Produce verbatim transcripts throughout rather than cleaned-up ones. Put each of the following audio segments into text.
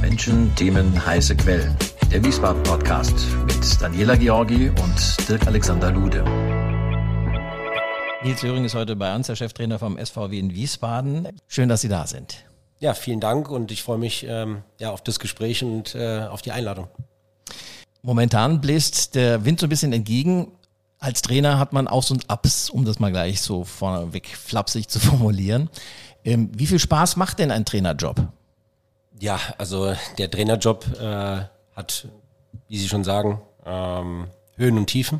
Menschen, Themen, heiße Quellen. Der Wiesbaden-Podcast mit Daniela Georgi und Dirk-Alexander Lude. Nils Löhring ist heute bei uns, der Cheftrainer vom S V W in Wiesbaden. Schön, dass Sie da sind. Ja, vielen Dank und ich freue mich ähm, ja, auf das Gespräch und äh, auf die Einladung. Momentan bläst der Wind so ein bisschen entgegen. Als Trainer hat man Aufs und Abs, um das mal gleich so vorneweg flapsig zu formulieren. Ähm, wie viel Spaß macht denn ein Trainerjob? Ja, also der Trainerjob äh, hat, wie Sie schon sagen, ähm, Höhen und Tiefen.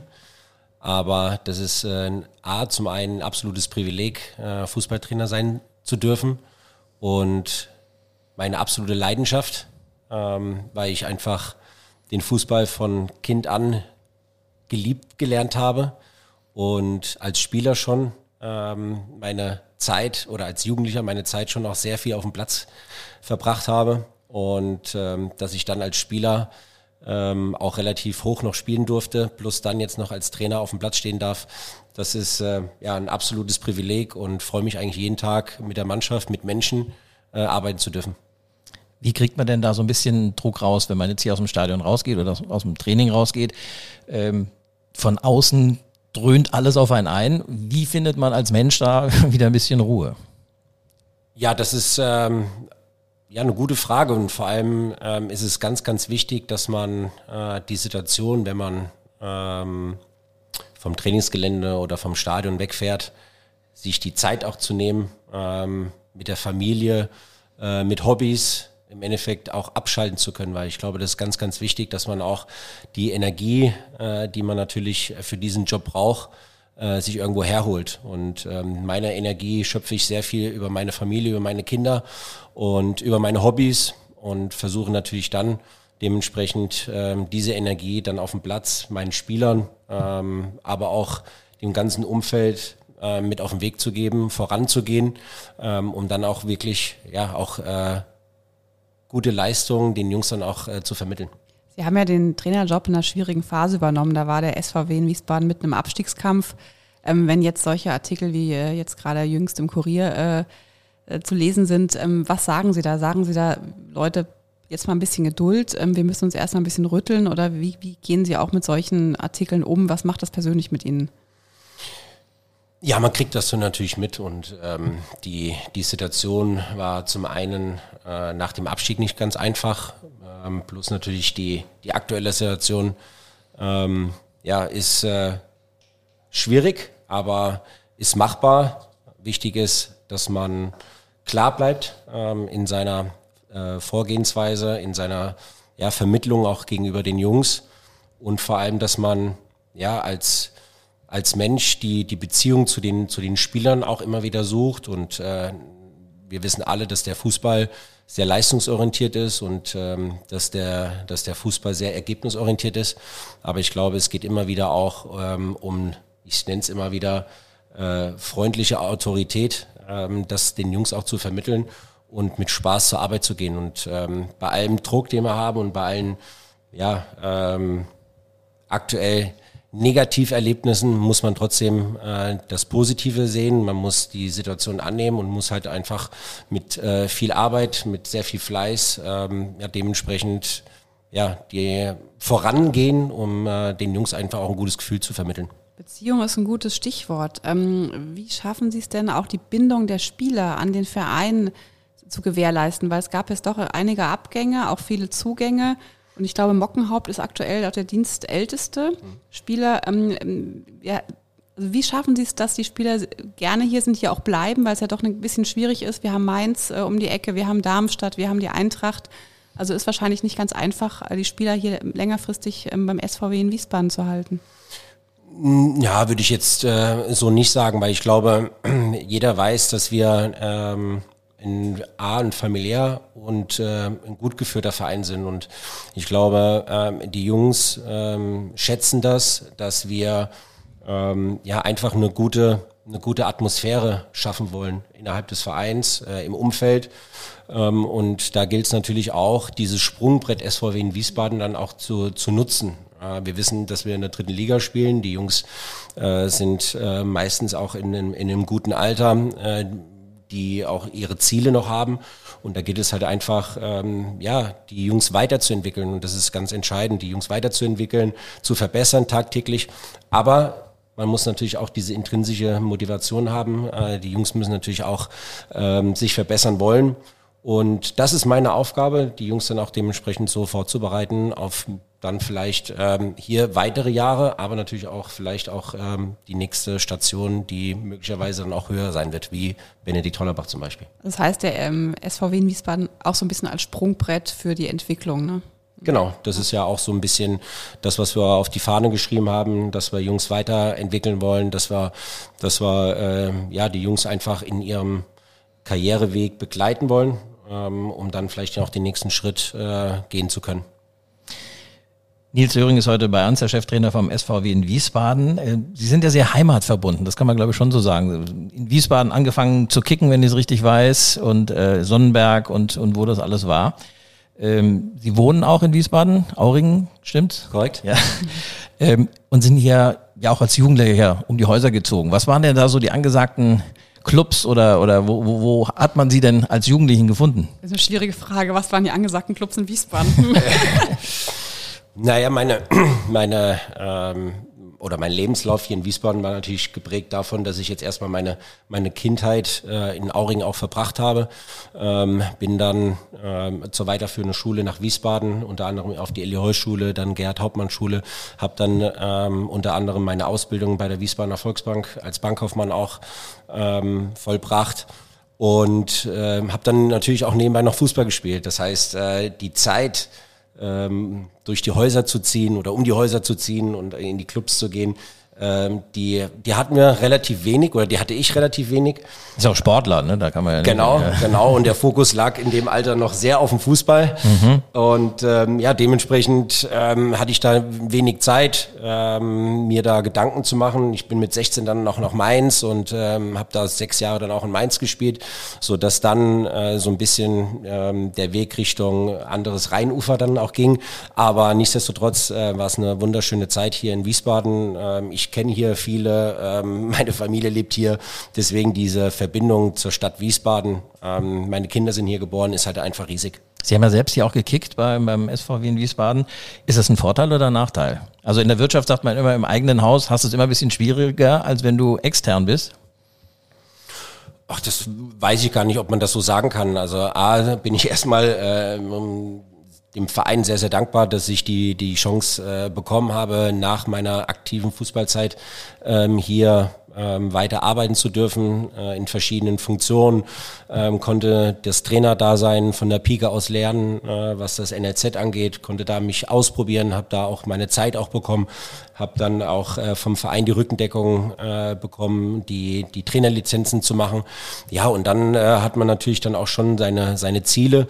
Aber das ist äh, A, zum einen ein absolutes Privileg, äh, Fußballtrainer sein zu dürfen. Und meine absolute Leidenschaft, ähm, weil ich einfach den Fußball von Kind an geliebt gelernt habe und als Spieler schon ähm, meine Zeit oder als Jugendlicher meine Zeit schon auch sehr viel auf dem Platz verbracht habe und ähm, dass ich dann als Spieler ähm, auch relativ hoch noch spielen durfte, plus dann jetzt noch als Trainer auf dem Platz stehen darf. Das ist äh, ja ein absolutes Privileg und freue mich eigentlich jeden Tag mit der Mannschaft, mit Menschen äh, arbeiten zu dürfen. Wie kriegt man denn da so ein bisschen Druck raus, wenn man jetzt hier aus dem Stadion rausgeht oder aus dem Training rausgeht? Ähm, von außen dröhnt alles auf einen ein. Wie findet man als Mensch da wieder ein bisschen Ruhe? Ja, das ist ähm, ja eine gute Frage und vor allem ähm, ist es ganz, ganz wichtig, dass man äh, die Situation, wenn man ähm, vom Trainingsgelände oder vom Stadion wegfährt, sich die Zeit auch zu nehmen, ähm, mit der Familie, äh, mit Hobbys, im Endeffekt auch abschalten zu können, weil ich glaube, das ist ganz, ganz wichtig, dass man auch die Energie, äh, die man natürlich für diesen Job braucht, äh, sich irgendwo herholt. Und ähm, meine Energie schöpfe ich sehr viel über meine Familie, über meine Kinder und über meine Hobbys und versuche natürlich dann dementsprechend ähm, diese Energie dann auf dem Platz meinen Spielern, ähm, aber auch dem ganzen Umfeld äh, mit auf den Weg zu geben, voranzugehen, ähm, um dann auch wirklich, ja, auch äh, gute Leistungen den Jungs dann auch äh, zu vermitteln. Sie haben ja den Trainerjob in einer schwierigen Phase übernommen. Da war der S V W in Wiesbaden mitten im Abstiegskampf. Ähm, wenn jetzt solche Artikel wie äh, jetzt gerade jüngst im Kurier äh, äh, zu lesen sind, ähm, was sagen Sie da? Sagen Sie da, Leute, jetzt mal ein bisschen Geduld, ähm, wir müssen uns erst mal ein bisschen rütteln oder wie, wie gehen Sie auch mit solchen Artikeln um? Was macht das persönlich mit Ihnen? Ja, man kriegt das so natürlich mit und ähm, die die Situation war zum einen äh, nach dem Abstieg nicht ganz einfach, ähm, plus natürlich die die aktuelle Situation ähm, ja ist äh, schwierig, aber ist machbar. Wichtig ist, dass man klar bleibt ähm, in seiner äh, Vorgehensweise, in seiner ja Vermittlung auch gegenüber den Jungs und vor allem, dass man ja als als Mensch die die Beziehung zu den zu den Spielern auch immer wieder sucht und äh, wir wissen alle, dass der Fußball sehr leistungsorientiert ist und ähm, dass der dass der Fußball sehr ergebnisorientiert ist, aber ich glaube, es geht immer wieder auch ähm, um, ich nenne es immer wieder äh, freundliche Autorität, ähm, das den Jungs auch zu vermitteln und mit Spaß zur Arbeit zu gehen und ähm, bei allem Druck, den wir haben und bei allen ja ähm, aktuell Negativerlebnissen muss man trotzdem äh, das Positive sehen. Man muss die Situation annehmen und muss halt einfach mit äh, viel Arbeit, mit sehr viel Fleiß ähm, ja, dementsprechend ja, die vorangehen, um äh, den Jungs einfach auch ein gutes Gefühl zu vermitteln. Beziehung ist ein gutes Stichwort. Ähm, wie schaffen Sie es denn auch, die Bindung der Spieler an den Verein zu gewährleisten? Weil es gab jetzt doch einige Abgänge, auch viele Zugänge. Und ich glaube, Mockenhaupt ist aktuell auch der dienstälteste mhm. Spieler. Ähm, ja, also wie schaffen Sie es, dass die Spieler gerne hier sind, hier auch bleiben, weil es ja doch ein bisschen schwierig ist. Wir haben Mainz äh, um die Ecke, wir haben Darmstadt, wir haben die Eintracht. Also ist wahrscheinlich nicht ganz einfach, die Spieler hier längerfristig ähm, beim S V W in Wiesbaden zu halten. Ja, würde ich jetzt äh, so nicht sagen, weil ich glaube, jeder weiß, dass wir ähm, in A, ein familiär und äh, ein gut geführter Verein sind. Und ich glaube, ähm, die Jungs ähm, schätzen das, dass wir ähm, ja einfach eine gute, eine gute Atmosphäre schaffen wollen innerhalb des Vereins, äh, im Umfeld. Ähm, und da gilt es natürlich auch, dieses Sprungbrett S V W in Wiesbaden dann auch zu, zu nutzen. Äh, wir wissen, dass wir in der dritten Liga spielen. Die Jungs äh, sind äh, meistens auch in, in, in einem guten Alter. Äh, die auch ihre Ziele noch haben. Und da geht es halt einfach, ähm, ja, die Jungs weiterzuentwickeln. Und das ist ganz entscheidend, die Jungs weiterzuentwickeln, zu verbessern tagtäglich. Aber man muss natürlich auch diese intrinsische Motivation haben. Äh, die Jungs müssen natürlich auch ähm, sich verbessern wollen. Und das ist meine Aufgabe, die Jungs dann auch dementsprechend so vorzubereiten auf dann vielleicht ähm, hier weitere Jahre, aber natürlich auch vielleicht auch ähm, die nächste Station, die möglicherweise dann auch höher sein wird, wie Benedikt Hollerbach zum Beispiel. Das heißt, der ähm, S V W in Wiesbaden auch so ein bisschen als Sprungbrett für die Entwicklung, ne? Genau, das ist ja auch so ein bisschen das, was wir auf die Fahne geschrieben haben, dass wir Jungs weiterentwickeln wollen, dass wir, dass wir äh, ja, die Jungs einfach in ihrem Karriereweg begleiten wollen, ähm, um dann vielleicht auch den nächsten Schritt äh, gehen zu können. Nils Löhring ist heute bei uns, der Cheftrainer vom S V W in Wiesbaden. Sie sind ja sehr heimatverbunden, das kann man glaube ich schon so sagen. In Wiesbaden angefangen zu kicken, wenn ich es richtig weiß, und äh, Sonnenberg und, und wo das alles war. Ähm, Sie wohnen auch in Wiesbaden, Aurigen, stimmt's? Korrekt. Ja. ähm, und sind hier ja auch als Jugendlicher um die Häuser gezogen. Was waren denn da so die angesagten Clubs oder, oder wo, wo, wo hat man sie denn als Jugendlichen gefunden? Das ist eine schwierige Frage. Was waren die angesagten Clubs in Wiesbaden? Naja, meine, meine ähm, oder mein Lebenslauf hier in Wiesbaden war natürlich geprägt davon, dass ich jetzt erstmal meine meine Kindheit äh, in Aurigen auch verbracht habe. Ähm, bin dann ähm, zur weiterführenden Schule nach Wiesbaden, unter anderem auf die Elli-Heuss-Schule, dann Gerhard-Hauptmann-Schule, habe dann ähm, unter anderem meine Ausbildung bei der Wiesbadener Volksbank als Bankkaufmann auch ähm, vollbracht. Und äh, habe dann natürlich auch nebenbei noch Fußball gespielt. Das heißt, äh, die Zeit ähm, durch die Häuser zu ziehen oder um die Häuser zu ziehen und in die Clubs zu gehen, ähm, die die hatten wir relativ wenig oder die hatte ich relativ wenig. Ist auch Sportler, ne? Da kann man ja nicht, Genau, ja. genau. Und der Fokus lag in dem Alter noch sehr auf dem Fußball. Mhm. Und ähm, ja, dementsprechend ähm, hatte ich da wenig Zeit, ähm, mir da Gedanken zu machen. Ich bin mit sechzehn dann noch nach Mainz und ähm, habe da sechs Jahre dann auch in Mainz gespielt, so dass dann äh, so ein bisschen ähm, der Weg Richtung anderes Rheinufer dann auch ging. Aber nichtsdestotrotz äh, war es eine wunderschöne Zeit hier in Wiesbaden. Ähm, ich kenne hier viele, ähm, meine Familie lebt hier, deswegen diese Verbindung zur Stadt Wiesbaden, ähm, meine Kinder sind hier geboren, ist halt einfach riesig. Sie haben ja selbst hier auch gekickt beim, beim S V W in Wiesbaden. Ist das ein Vorteil oder ein Nachteil? Also in der Wirtschaft sagt man immer, im eigenen Haus hast du es immer ein bisschen schwieriger, als wenn du extern bist. Ach, das weiß ich gar nicht, ob man das so sagen kann. Also A, bin ich erstmal äh, dem Verein sehr, sehr dankbar, dass ich die die Chance äh, bekommen habe, nach meiner aktiven Fußballzeit ähm, hier ähm, weiter arbeiten zu dürfen, äh, in verschiedenen Funktionen, ähm, konnte das Trainerdasein von der Pike aus lernen, äh, was das N L Z angeht, konnte da mich ausprobieren, habe da auch meine Zeit auch bekommen, habe dann auch äh, vom Verein die Rückendeckung äh, bekommen, die die Trainerlizenzen zu machen. Ja, und dann äh, hat man natürlich dann auch schon seine seine Ziele,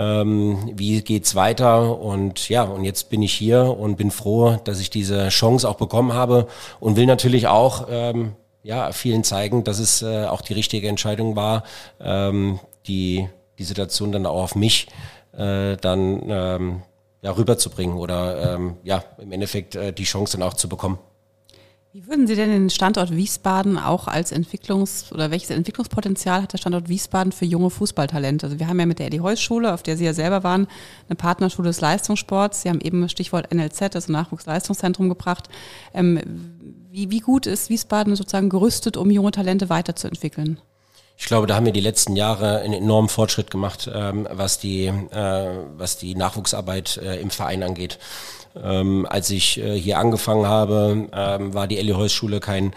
ähm, wie geht's weiter, und ja, und jetzt bin ich hier und bin froh, dass ich diese Chance auch bekommen habe und will natürlich auch ähm, ja, vielen zeigen, dass es äh, auch die richtige Entscheidung war, ähm, die die Situation dann auch auf mich äh, dann ähm, ja, rüberzubringen oder ähm, ja, im Endeffekt äh, die Chance dann auch zu bekommen. Wie würden Sie denn den Standort Wiesbaden auch als Entwicklungs- oder welches Entwicklungspotenzial hat der Standort Wiesbaden für junge Fußballtalente? Also wir haben ja mit der Elli-Heuss-Schule, auf der Sie ja selber waren, eine Partnerschule des Leistungssports. Sie haben eben das Stichwort N L Z, also Nachwuchsleistungszentrum, gebracht. Ähm, wie, wie gut ist Wiesbaden sozusagen gerüstet, um junge Talente weiterzuentwickeln? Ich glaube, da haben wir die letzten Jahre einen enormen Fortschritt gemacht, ähm, was die äh, was die Nachwuchsarbeit äh, im Verein angeht. Ähm, als ich äh, hier angefangen habe, ähm, war die Elli-Heuss-Schule kein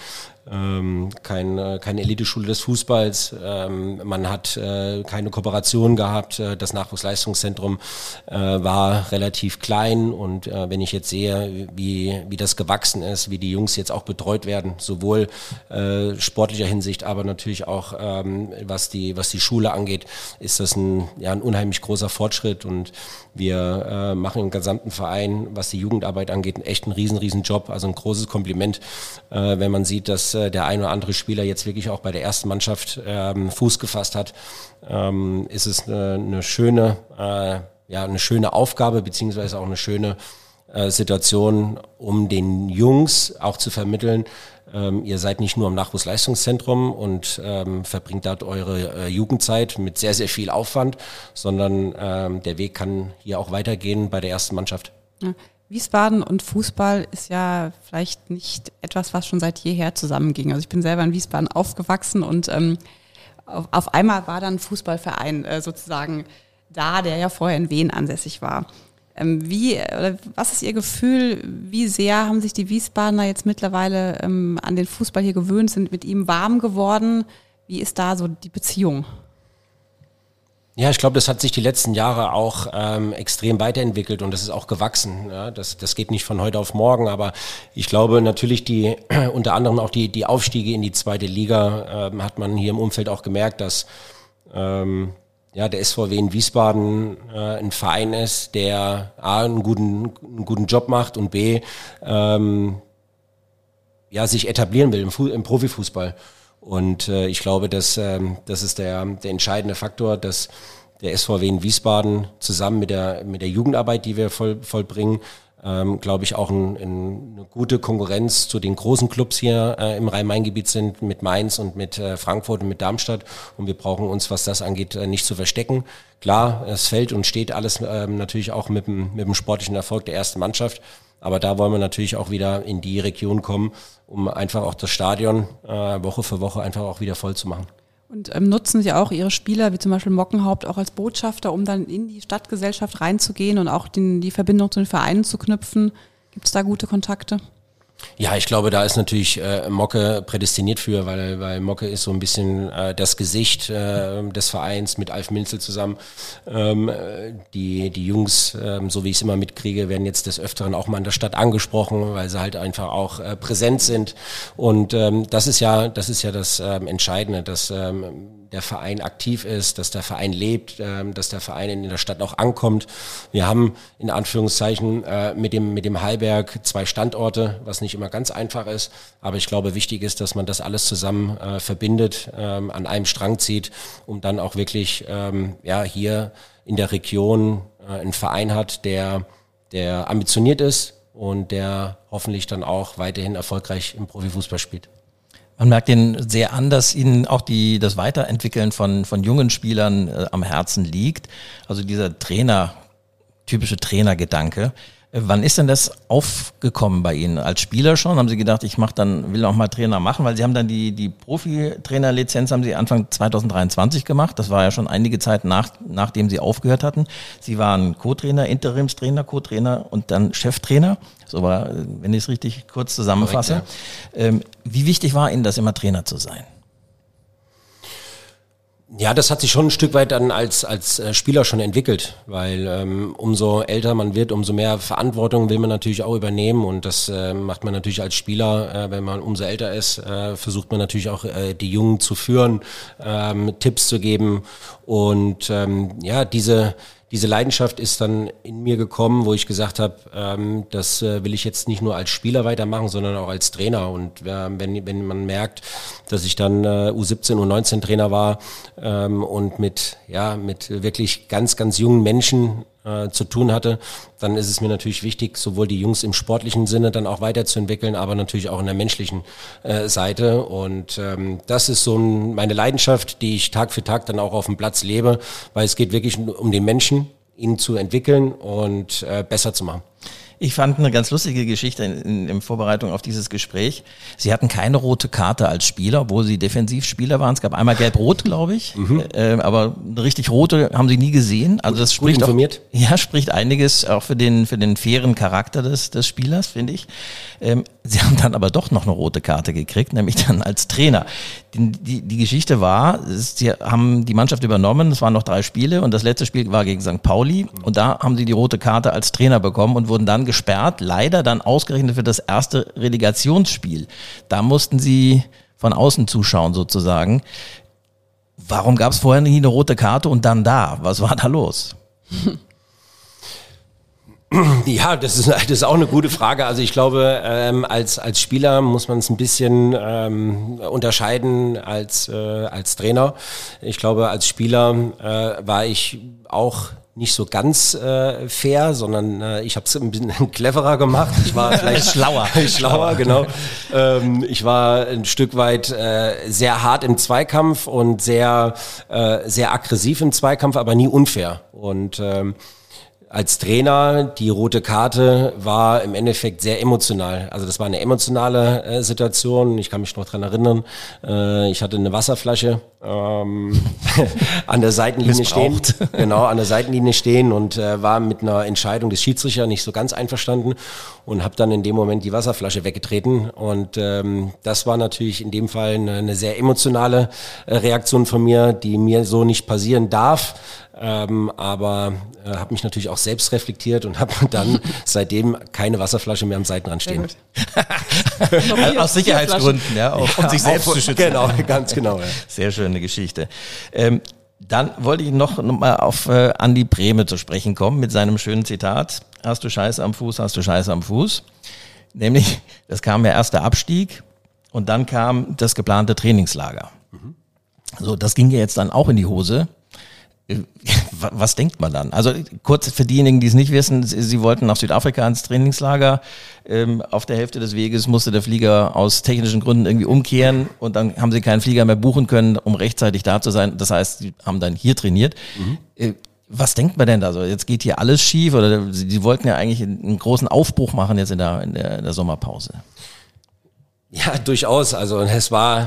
ähm, kein, äh, keine Eliteschule des Fußballs. Ähm, man hat äh, keine Kooperation gehabt. Äh, das Nachwuchsleistungszentrum äh, war relativ klein, und äh, wenn ich jetzt sehe, wie wie das gewachsen ist, wie die Jungs jetzt auch betreut werden, sowohl äh, sportlicher Hinsicht, aber natürlich auch ähm, was die was die Schule angeht, ist das ein ja ein unheimlich großer Fortschritt, und wir äh, machen im gesamten Verein, was die Jugendarbeit angeht, einen echt einen riesen riesen Job. Also ein großes Kompliment, äh, wenn man sieht, dass äh, der ein oder andere Spieler jetzt wirklich auch bei der ersten Mannschaft ähm, Fuß gefasst hat. Ähm, ist es eine, eine schöne äh, ja eine schöne Aufgabe, beziehungsweise auch eine schöne äh, Situation, um den Jungs auch zu vermitteln, ähm, ihr seid nicht nur im Nachwuchsleistungszentrum und ähm, verbringt dort eure äh, Jugendzeit mit sehr, sehr viel Aufwand, sondern ähm, der Weg kann hier auch weitergehen bei der ersten Mannschaft. Ja. Wiesbaden und Fußball ist ja vielleicht nicht etwas, was schon seit jeher zusammenging. Also ich bin selber in Wiesbaden aufgewachsen und ähm, auf, auf einmal war dann ein Fußballverein äh, sozusagen da, der ja vorher in Wien ansässig war. Ähm, wie, oder was ist Ihr Gefühl, wie sehr haben sich die Wiesbadener jetzt mittlerweile ähm, an den Fußball hier gewöhnt, sind mit ihm warm geworden? Wie ist da so die Beziehung? Ja, ich glaube, das hat sich die letzten Jahre auch ähm, extrem weiterentwickelt und das ist auch gewachsen. Ja, das, das geht nicht von heute auf morgen, aber ich glaube natürlich die äh, unter anderem auch die die Aufstiege in die zweite Liga ähm, hat man hier im Umfeld auch gemerkt, dass ähm, ja der S V W in Wiesbaden äh, ein Verein ist, der A, einen guten einen guten Job macht und B ähm, ja sich etablieren will im, Fu- im Profifußball. Und äh, ich glaube, dass ähm, das ist der der entscheidende Faktor, dass der S V W in Wiesbaden zusammen mit der mit der Jugendarbeit, die wir voll, vollbringen, ähm, glaube ich auch ein, ein, eine gute Konkurrenz zu den großen Clubs hier äh, im Rhein-Main-Gebiet sind, mit Mainz und mit äh, Frankfurt und mit Darmstadt. Und wir brauchen uns, was das angeht, äh, nicht zu verstecken. Klar, es fällt und steht alles ähm, natürlich auch mit dem mit dem sportlichen Erfolg der ersten Mannschaft. Aber da wollen wir natürlich auch wieder in die Region kommen, um einfach auch das Stadion äh, Woche für Woche einfach auch wieder voll zu machen. Und ähm, nutzen Sie auch Ihre Spieler, wie zum Beispiel Mockenhaupt, auch als Botschafter, um dann in die Stadtgesellschaft reinzugehen und auch den, die Verbindung zu den Vereinen zu knüpfen? Gibt es da gute Kontakte? Ja, ich glaube, da ist natürlich äh, Mocke prädestiniert für, weil weil Mocke ist so ein bisschen äh, das Gesicht äh, des Vereins mit Alf Minzel zusammen. Ähm, die die Jungs, ähm, so wie ich es immer mitkriege, werden jetzt des Öfteren auch mal in der Stadt angesprochen, weil sie halt einfach auch äh, präsent sind. Und ähm, das ist ja das ist ja das ähm, Entscheidende, dass ähm, der Verein aktiv ist, dass der Verein lebt, ähm, dass der Verein in der Stadt auch ankommt. Wir haben in Anführungszeichen äh, mit dem mit dem Hallberg zwei Standorte, was nicht immer ganz einfach ist, aber ich glaube, wichtig ist, dass man das alles zusammen äh, verbindet, ähm, an einem Strang zieht, um dann auch wirklich ähm, ja hier in der Region äh, einen Verein hat, der der ambitioniert ist und der hoffentlich dann auch weiterhin erfolgreich im Profifußball spielt. Man merkt den sehr an, dass Ihnen auch die, das Weiterentwickeln von, von jungen Spielern äh, am Herzen liegt. Also dieser Trainer, typische Trainergedanke. Äh, wann ist denn das aufgekommen bei Ihnen? Als Spieler schon? Haben Sie gedacht, ich mach dann, will auch mal Trainer machen? Weil Sie haben dann die, die Profi-Trainer-Lizenz haben Sie Anfang zwanzig dreiundzwanzig gemacht. Das war ja schon einige Zeit nach, nachdem Sie aufgehört hatten. Sie waren Co-Trainer, Interimstrainer, Co-Trainer und dann Cheftrainer. So war, wenn ich es richtig kurz zusammenfasse. Korrekt, ja. ähm, wie wichtig war Ihnen das, immer Trainer zu sein? Ja, das hat sich schon ein Stück weit dann als als Spieler schon entwickelt, weil ähm, umso älter man wird, umso mehr Verantwortung will man natürlich auch übernehmen und das äh, macht man natürlich als Spieler, äh, wenn man umso älter ist, äh, versucht man natürlich auch äh, die Jungen zu führen, ähm, Tipps zu geben und ähm, ja, diese Diese Leidenschaft ist dann in mir gekommen, wo ich gesagt habe, ähm, das äh, will ich jetzt nicht nur als Spieler weitermachen, sondern auch als Trainer. Und äh, wenn, wenn man merkt, dass ich dann äh, U siebzehn, U neunzehn Trainer war ähm, und mit ja mit wirklich ganz, ganz jungen Menschen äh, zu tun hatte, dann ist es mir natürlich wichtig, sowohl die Jungs im sportlichen Sinne dann auch weiterzuentwickeln, aber natürlich auch in der menschlichen äh, Seite. Und ähm, das ist so ein, meine Leidenschaft, die ich Tag für Tag dann auch auf dem Platz lebe, weil es geht wirklich um den Menschen, ihn zu entwickeln und äh, besser zu machen. Ich fand eine ganz lustige Geschichte in, in, in Vorbereitung auf dieses Gespräch. Sie hatten keine rote Karte als Spieler, obwohl Sie Defensivspieler waren. Es gab einmal gelb-rot, glaube ich, mhm. äh, aber eine richtig rote haben Sie nie gesehen. Also das spricht gut informiert. Auch, ja, spricht einiges auch für den für den fairen Charakter des des Spielers, finde ich. Ähm, Sie haben dann aber doch noch eine rote Karte gekriegt, nämlich dann als Trainer. Die, die, die Geschichte war, Sie haben die Mannschaft übernommen, es waren noch drei Spiele und das letzte Spiel war gegen Sankt Pauli und da haben Sie die rote Karte als Trainer bekommen und wurden dann gesperrt, leider dann ausgerechnet für das erste Relegationsspiel. Da mussten Sie von außen zuschauen sozusagen. Warum gab es vorher nie eine rote Karte und dann da? Was war da los? Ja, das ist, das ist auch eine gute Frage. Also ich glaube, ähm, als als Spieler muss man es ein bisschen ähm, unterscheiden als äh, als Trainer. Ich glaube, als Spieler äh, war ich auch nicht so ganz äh, fair, sondern äh, ich habe es ein bisschen cleverer gemacht. Ich war vielleicht schlauer. schlauer, genau. Ähm, ich war ein Stück weit äh, sehr hart im Zweikampf und sehr, äh, sehr aggressiv im Zweikampf, aber nie unfair. Und ähm, als Trainer, die rote Karte war im Endeffekt sehr emotional. Also das war eine emotionale äh, Situation. Ich kann mich noch dran erinnern. Äh, ich hatte eine Wasserflasche ähm, an der Seitenlinie stehen. Genau, an der Seitenlinie stehen und äh, war mit einer Entscheidung des Schiedsrichters nicht so ganz einverstanden und habe dann in dem Moment die Wasserflasche weggetreten. Und ähm, das war natürlich in dem Fall eine, eine sehr emotionale äh, Reaktion von mir, die mir so nicht passieren darf. Ähm, aber äh, habe mich natürlich auch selbst reflektiert und habe dann seitdem keine Wasserflasche mehr am Seitenrand stehen. Aus Sicherheitsgründen, ja, auch, um sich selbst auch, zu schützen. Genau, ganz genau. Ja. Sehr schöne Geschichte. Ähm, dann wollte ich noch, noch mal auf äh, Andi Brehme zu sprechen kommen mit seinem schönen Zitat: Hast du Scheiße am Fuß, hast du Scheiße am Fuß. Nämlich, es kam ja erst der Abstieg und dann kam das geplante Trainingslager. Mhm. So, das ging ja jetzt dann auch in die Hose. Was denkt man dann? Also kurz für diejenigen, die es nicht wissen, sie wollten nach Südafrika ins Trainingslager. Ähm, auf der Hälfte des Weges musste der Flieger aus technischen Gründen irgendwie umkehren und dann haben sie keinen Flieger mehr buchen können, um rechtzeitig da zu sein. Das heißt, sie haben dann hier trainiert. Mhm. Äh, was denkt man denn da so? Jetzt geht hier alles schief oder sie, sie wollten ja eigentlich einen großen Aufbruch machen jetzt in der, in der, in der Sommerpause. Ja, durchaus. Also es war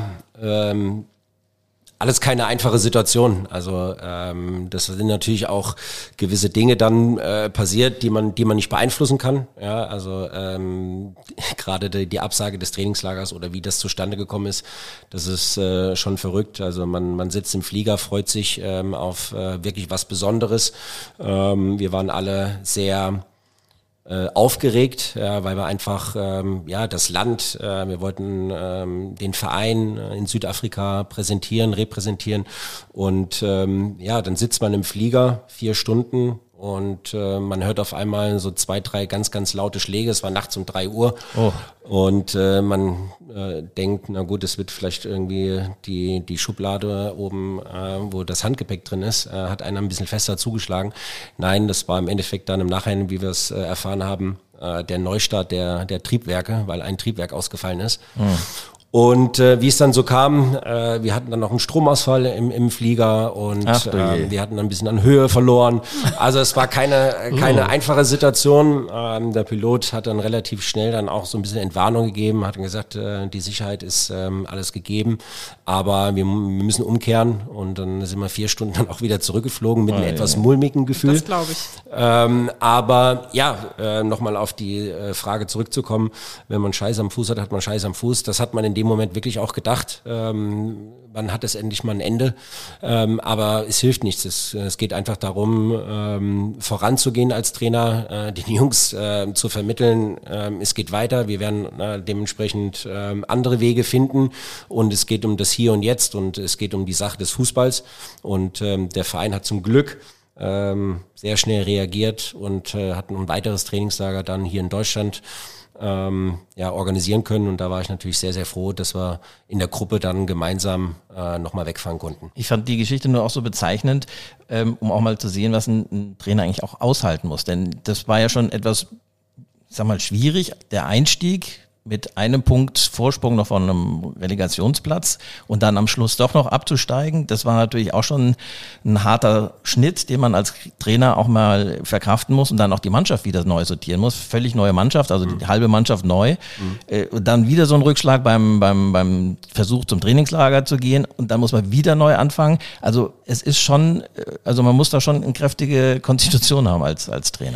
ähm alles keine einfache Situation. Also ähm, das sind natürlich auch gewisse Dinge dann äh, passiert, die man, die man nicht beeinflussen kann. Ja, also ähm, gerade die, die Absage des Trainingslagers oder wie das zustande gekommen ist, das ist äh, schon verrückt. Also man, man sitzt im Flieger, freut sich ähm, auf äh, wirklich was Besonderes. Ähm, wir waren alle sehr Äh, aufgeregt, ja, weil wir einfach ähm, ja das Land, äh, wir wollten ähm, den Verein äh, in Südafrika präsentieren, repräsentieren und ähm, ja, dann sitzt man im Flieger vier Stunden und äh, man hört auf einmal so zwei, drei ganz, ganz laute Schläge. Es war nachts um drei Uhr oh. und äh, man äh, denkt, na gut, es wird vielleicht irgendwie die die Schublade oben, äh, wo das Handgepäck drin ist, äh, hat einer ein bisschen fester zugeschlagen. Nein, das war im Endeffekt dann im Nachhinein, wie wir es äh, erfahren haben, äh, der Neustart der der Triebwerke, weil ein Triebwerk ausgefallen ist. Mhm. Und äh, wie es dann so kam, äh, wir hatten dann noch einen Stromausfall im, im Flieger und Ach, äh, wir hatten dann ein bisschen an Höhe verloren. Also es war keine keine oh. einfache Situation. Ähm, der Pilot hat dann relativ schnell dann auch so ein bisschen Entwarnung gegeben, hat gesagt, äh, die Sicherheit ist ähm, alles gegeben, aber wir, wir müssen umkehren und dann sind wir vier Stunden dann auch wieder zurückgeflogen mit oh, einem ja. etwas mulmigen Gefühl. Das glaube ich. Ähm, aber ja, äh, nochmal auf die äh, Frage zurückzukommen, wenn man Scheiße am Fuß hat, hat man Scheiße am Fuß. Das hat man in dem Moment wirklich auch gedacht, ähm, wann hat es endlich mal ein Ende, ähm, aber es hilft nichts, es, es geht einfach darum, ähm, voranzugehen als Trainer, äh, den Jungs äh, zu vermitteln, äh, es geht weiter, wir werden äh, dementsprechend äh, andere Wege finden und es geht um das Hier und Jetzt und es geht um die Sache des Fußballs und ähm, der Verein hat zum Glück ähm, sehr schnell reagiert und äh, hat ein weiteres Trainingslager dann hier in Deutschland Ähm, ja, organisieren können und da war ich natürlich sehr, sehr froh, dass wir in der Gruppe dann gemeinsam äh, nochmal wegfahren konnten. Ich fand die Geschichte nur auch so bezeichnend, ähm, um auch mal zu sehen, was ein, ein Trainer eigentlich auch aushalten muss, denn das war ja schon etwas, ich sag mal, schwierig, der Einstieg mit einem Punkt Vorsprung noch von einem Relegationsplatz und dann am Schluss doch noch abzusteigen, das war natürlich auch schon ein harter Schnitt, den man als Trainer auch mal verkraften muss und dann auch die Mannschaft wieder neu sortieren muss. Völlig neue Mannschaft, also die mhm. halbe Mannschaft neu. Mhm. Und dann wieder so ein Rückschlag beim, beim, beim Versuch zum Trainingslager zu gehen und dann muss man wieder neu anfangen. Also es ist schon, also man muss da schon eine kräftige Konstitution haben als, als Trainer.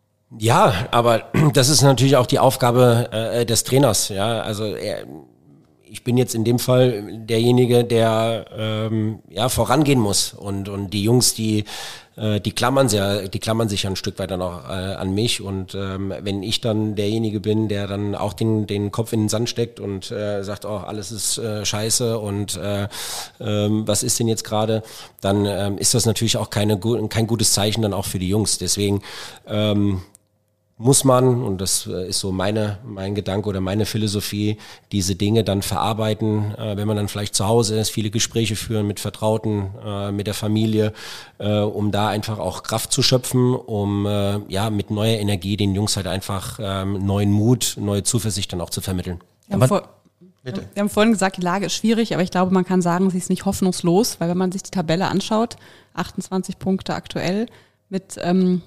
Ja, aber das ist natürlich auch die Aufgabe äh, des Trainers. Ja, also er, ich bin jetzt in dem Fall derjenige, der ähm, ja vorangehen muss und und die Jungs, die äh, die klammern sehr, die klammern sich ein Stück weiter noch äh, an mich und ähm, wenn ich dann derjenige bin, der dann auch den den Kopf in den Sand steckt und äh, sagt, oh alles ist äh, scheiße und äh, ähm, was ist denn jetzt gerade, dann ähm, ist das natürlich auch keine kein gutes Zeichen dann auch für die Jungs. Deswegen ähm, muss man, und das ist so meine, mein Gedanke oder meine Philosophie, diese Dinge dann verarbeiten, äh, wenn man dann vielleicht zu Hause ist, viele Gespräche führen mit Vertrauten, äh, mit der Familie, äh, um da einfach auch Kraft zu schöpfen, um äh, ja mit neuer Energie den Jungs halt einfach ähm, neuen Mut, neue Zuversicht dann auch zu vermitteln. Wir haben, vor, Bitte. wir haben vorhin gesagt, die Lage ist schwierig, aber ich glaube, man kann sagen, sie ist nicht hoffnungslos, weil wenn man sich die Tabelle anschaut, achtundzwanzig Punkte aktuell, mit ähm,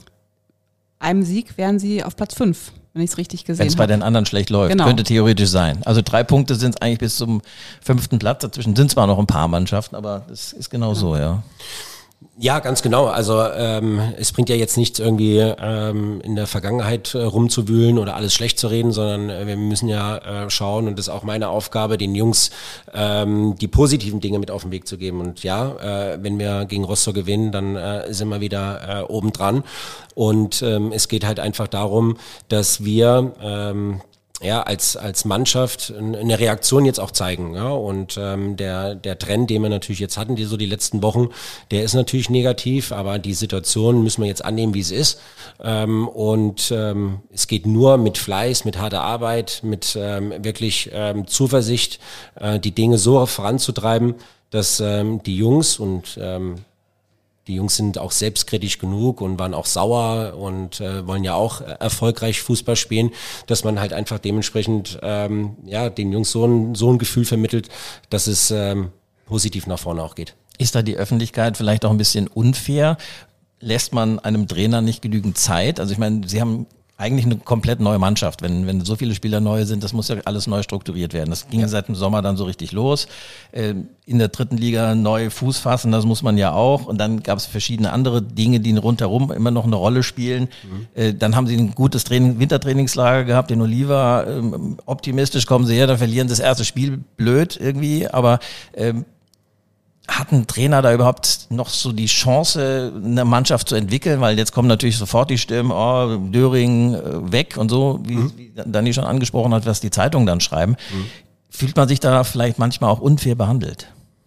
einem Sieg wären sie auf Platz fünf, wenn ich es richtig gesehen habe. Wenn es bei den anderen schlecht läuft, genau. Könnte theoretisch sein. Also drei Punkte sind es eigentlich bis zum fünften Platz. Dazwischen sind zwar noch ein paar Mannschaften, aber das ist genau ja. so, ja. Ja, ganz genau. Also ähm, es bringt ja jetzt nichts irgendwie ähm, in der Vergangenheit äh, rumzuwühlen oder alles schlecht zu reden, sondern äh, wir müssen ja äh, schauen, und das ist auch meine Aufgabe, den Jungs ähm, die positiven Dinge mit auf den Weg zu geben. Und ja, äh, wenn wir gegen Rostock gewinnen, dann äh, sind wir wieder äh, oben dran. Und ähm, es geht halt einfach darum, dass wir ähm, ja, als als Mannschaft eine Reaktion jetzt auch zeigen, ja, und ähm, der der Trend, den wir natürlich jetzt hatten, die so die letzten Wochen, der ist natürlich negativ, aber die Situation müssen wir jetzt annehmen, wie es ist, ähm, und ähm, es geht nur mit Fleiß, mit harter Arbeit, mit ähm, wirklich ähm, Zuversicht, äh, die Dinge so voranzutreiben, dass ähm, die Jungs und ähm, die Jungs sind auch selbstkritisch genug und waren auch sauer und äh, wollen ja auch äh, erfolgreich Fußball spielen, dass man halt einfach dementsprechend ähm, ja den Jungs so ein, so ein Gefühl vermittelt, dass es ähm, positiv nach vorne auch geht. Ist da die Öffentlichkeit vielleicht auch ein bisschen unfair? Lässt man einem Trainer nicht genügend Zeit? Also ich meine, Sie haben eigentlich eine komplett neue Mannschaft. Wenn, wenn so viele Spieler neu sind, das muss ja alles neu strukturiert werden. Das ging ja seit dem Sommer dann so richtig los. In der dritten Liga neu Fuß fassen, das muss man ja auch. Und dann gab es verschiedene andere Dinge, die rundherum immer noch eine Rolle spielen. Mhm. Dann haben sie ein gutes Training, Wintertrainingslager gehabt in Oliva. Optimistisch kommen sie her, dann verlieren das erste Spiel blöd irgendwie. Aber ähm, hat ein Trainer da überhaupt noch so die Chance, eine Mannschaft zu entwickeln? Weil jetzt kommen natürlich sofort die Stimmen, oh, Döring äh, weg und so, wie, mhm. wie Dani schon angesprochen hat, was die Zeitungen dann schreiben. Mhm. Fühlt man sich da vielleicht manchmal auch unfair behandelt?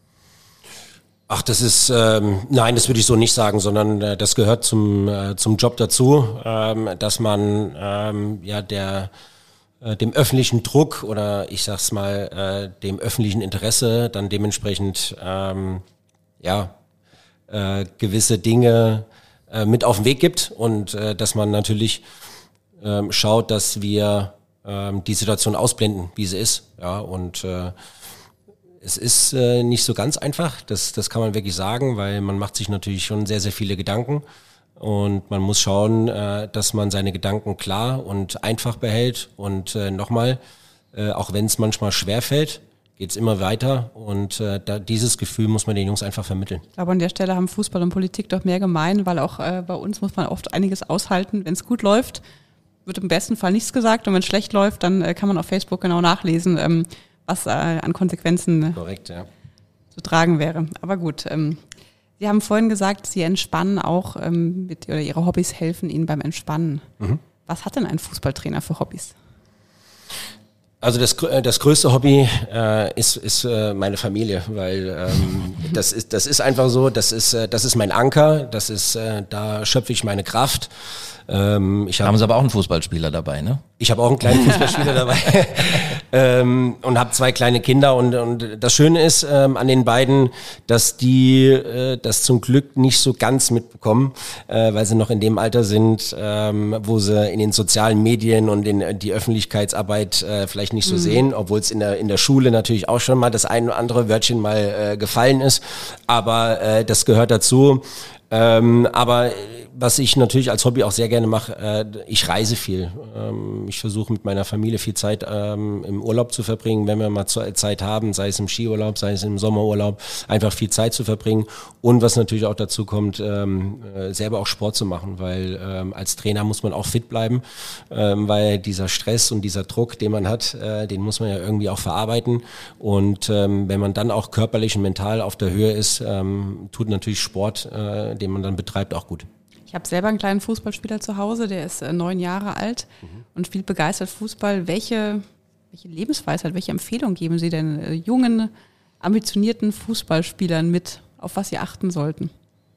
Ach, das ist, ähm, nein, das würde ich so nicht sagen, sondern äh, das gehört zum, äh, zum Job dazu, ähm, dass man ähm, ja der dem öffentlichen Druck oder ich sag's mal äh, dem öffentlichen Interesse dann dementsprechend ähm, ja äh, gewisse Dinge äh, mit auf den Weg gibt und äh, dass man natürlich äh, schaut, dass wir äh, die Situation ausblenden, wie sie ist, ja, und äh, es ist äh, nicht so ganz einfach, das das kann man wirklich sagen, weil man macht sich natürlich schon sehr sehr viele Gedanken. Und man muss schauen, äh, dass man seine Gedanken klar und einfach behält. Und äh, nochmal, äh, auch wenn es manchmal schwerfällt, geht es immer weiter. Und äh, da, dieses Gefühl muss man den Jungs einfach vermitteln. Ich glaube, an der Stelle haben Fußball und Politik doch mehr gemein, weil auch äh, bei uns muss man oft einiges aushalten. Wenn es gut läuft, wird im besten Fall nichts gesagt. Und wenn es schlecht läuft, dann äh, kann man auf Facebook genau nachlesen, ähm, was äh, an Konsequenzen Korrekt, ja. zu tragen wäre. Aber gut, ähm, Sie haben vorhin gesagt, Sie entspannen auch ähm, mit, oder Ihre Hobbys helfen Ihnen beim Entspannen. Mhm. Was hat denn ein Fußballtrainer für Hobbys? Also das, das größte Hobby äh, ist, ist äh, meine Familie, weil ähm, das ist das ist einfach so, das ist äh, das ist mein Anker, das ist äh, da schöpfe ich meine Kraft. Ähm, ich hab, haben Sie aber auch einen Fußballspieler dabei, ne? Ich habe auch einen kleinen Fußballspieler dabei ähm, und habe zwei kleine Kinder und, und das Schöne ist ähm, an den beiden, dass die äh, das zum Glück nicht so ganz mitbekommen, äh, weil sie noch in dem Alter sind, ähm, wo sie in den sozialen Medien und in die Öffentlichkeitsarbeit äh, vielleicht nicht so mhm. sehen, obwohl es in der in der Schule natürlich auch schon mal das ein oder andere Wörtchen mal äh, gefallen ist, aber äh, das gehört dazu. Ähm, aber was ich natürlich als Hobby auch sehr gerne mache, äh, ich reise viel. Ähm, ich versuche mit meiner Familie viel Zeit ähm, im Urlaub zu verbringen, wenn wir mal Zeit haben, sei es im Skiurlaub, sei es im Sommerurlaub, einfach viel Zeit zu verbringen. Und was natürlich auch dazu kommt, ähm, äh, selber auch Sport zu machen, weil ähm, als Trainer muss man auch fit bleiben, ähm, weil dieser Stress und dieser Druck, den man hat, äh, den muss man ja irgendwie auch verarbeiten. Und ähm, wenn man dann auch körperlich und mental auf der Höhe ist, ähm, tut natürlich Sport, äh, den man dann betreibt, auch gut. Ich habe selber einen kleinen Fußballspieler zu Hause, der ist äh, neun Jahre alt mhm. und spielt begeistert Fußball. Welche, welche Lebensweisheit, welche Empfehlung geben Sie denn äh, jungen, ambitionierten Fußballspielern mit, auf was sie achten sollten,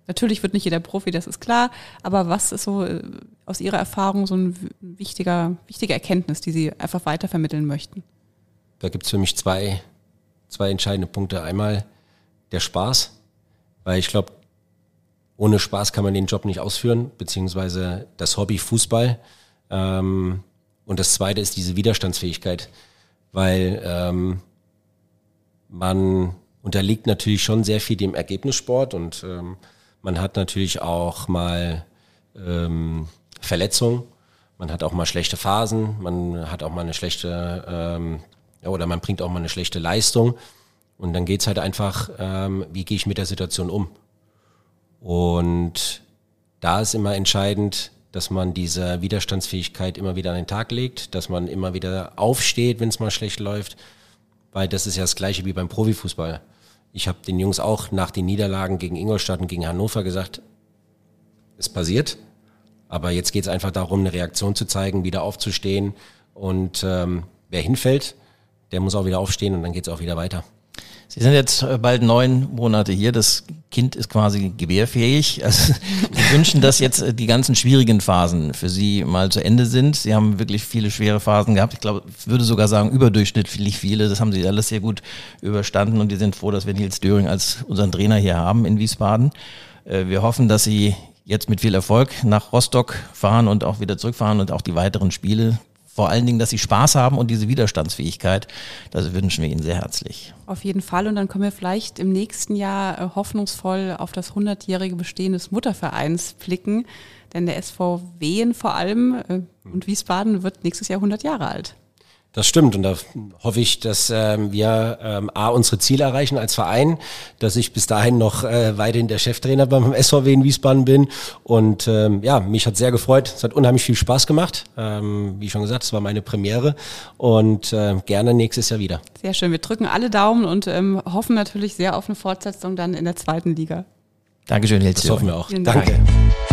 Natürlich wird nicht jeder Profi, das ist klar, aber was ist so äh, aus Ihrer Erfahrung so ein wichtiger, wichtige Erkenntnis, die Sie einfach weitervermitteln möchten? Da gibt es für mich zwei, zwei entscheidende Punkte. Einmal der Spaß, weil ich glaube, ohne Spaß kann man den Job nicht ausführen, beziehungsweise das Hobby Fußball. Ähm, und das Zweite ist diese Widerstandsfähigkeit, weil ähm, man unterliegt natürlich schon sehr viel dem Ergebnissport und ähm, man hat natürlich auch mal ähm, Verletzungen, man hat auch mal schlechte Phasen, man hat auch mal eine schlechte ähm, ja, oder man bringt auch mal eine schlechte Leistung und dann geht's halt einfach, ähm, wie gehe ich mit der Situation um? Und da ist immer entscheidend, dass man diese Widerstandsfähigkeit immer wieder an den Tag legt, dass man immer wieder aufsteht, wenn es mal schlecht läuft, weil das ist ja das Gleiche wie beim Profifußball. Ich habe den Jungs auch nach den Niederlagen gegen Ingolstadt und gegen Hannover gesagt, es passiert, aber jetzt geht es einfach darum, eine Reaktion zu zeigen, wieder aufzustehen und ähm, wer hinfällt, der muss auch wieder aufstehen und dann geht es auch wieder weiter. Sie sind jetzt bald neun Monate hier, das Kind ist quasi gebärfähig. Also wir wünschen, dass jetzt die ganzen schwierigen Phasen für Sie mal zu Ende sind. Sie haben wirklich viele schwere Phasen gehabt. Ich glaube, ich würde sogar sagen, überdurchschnittlich viele. Das haben Sie alles sehr gut überstanden und wir sind froh, dass wir Nils Döring als unseren Trainer hier haben in Wiesbaden. Wir hoffen, dass Sie jetzt mit viel Erfolg nach Rostock fahren und auch wieder zurückfahren und auch die weiteren Spiele. Vor allen Dingen, dass Sie Spaß haben und diese Widerstandsfähigkeit, das wünschen wir Ihnen sehr herzlich. Auf jeden Fall und dann können wir vielleicht im nächsten Jahr äh, hoffnungsvoll auf das hundertjährige Bestehen des Muttervereins blicken, denn der S V Wehen vor allem äh, und Wiesbaden wird nächstes Jahr hundert Jahre alt. Das stimmt und da hoffe ich, dass ähm, wir ähm, A, unsere Ziele erreichen als Verein, dass ich bis dahin noch äh, weiterhin der Cheftrainer beim S V W in Wiesbaden bin und ähm, ja, mich hat sehr gefreut, es hat unheimlich viel Spaß gemacht, ähm, wie schon gesagt, es war meine Premiere und äh, gerne nächstes Jahr wieder. Sehr schön, wir drücken alle Daumen und ähm, hoffen natürlich sehr auf eine Fortsetzung dann in der zweiten Liga. Dankeschön, Nils. Das hoffen wir auch. Vielen Dank. Danke.